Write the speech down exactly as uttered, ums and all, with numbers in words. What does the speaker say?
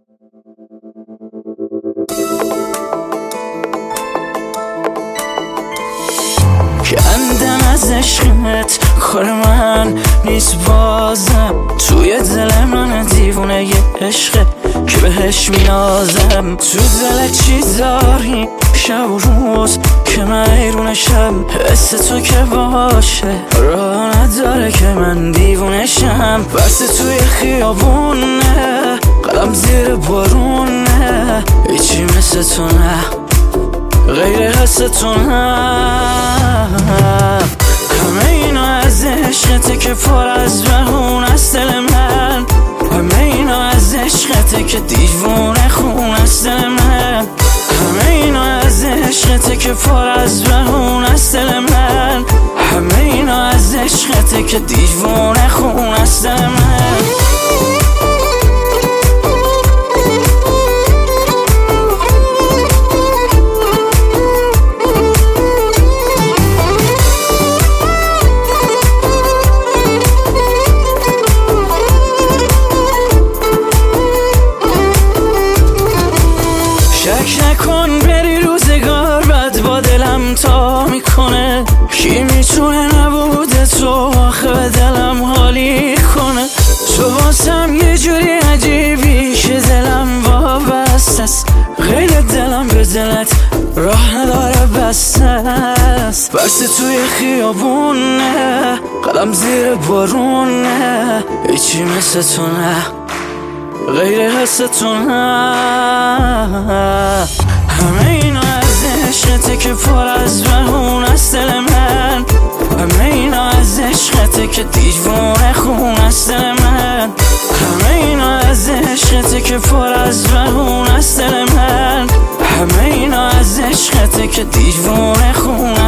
کندم از عشقت کار من نیست بازم، توی دل من دیوونه یه عشقه که بهش مینازم. تو دل چی داری شب و روز که من ایرونشم، حس تو که باشه راه نداره که من دیوونشم. بس توی خیابونه قلم زیر بارونه، هیچی مثل تو نه غیر حس تو نه. همه اینا از عشقته که پر از بهون از دل من، همه اینا از عشقته که دیوونه خون از دل من، همه اینا از عشقته که پر از بهون از دل من، همه اینا از عشقته که دیوونه خون از دل من. شک نکن بری روزگار بد با دلم تا میکنه، کی میتونه نبود تو آخه به دلم حالی کنه. تو واسم یه جوری عجیبی که دلم وابسته است، غیر دلم به دلت راه نداره بسته است. بس توی خیابونه قلم زیر بارونه، هیچی مثل تو نه غیر حس تو نه. همه اینا از عشقته که پر از بهون از دل من، همه اینا از عشقته که دیوونه خون از دل من، همه اینا از عشقته که پر از بهون از دل من، همه اینا از عشقته که دیوونه خون